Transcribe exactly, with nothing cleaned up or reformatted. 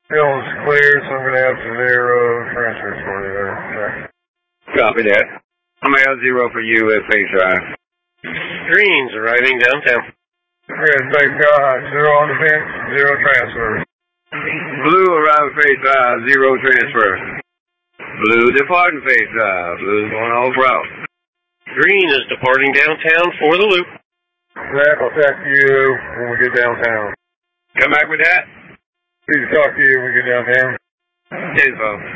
Field's clear, so I'm going to have zero transfers for you there. Okay. Copy that. I'm going to have zero for you at Face Drive. Green's arriving downtown. Good, thank God. Zero on the fence, zero transfers. Blue arriving Face Drive, zero transfers. Blue departing Face Drive. Blue's going off route. Green is departing downtown for the loop. Zach, I'll talk to you when we get downtown. Come back with that. Please talk to you when we get downtown. Info.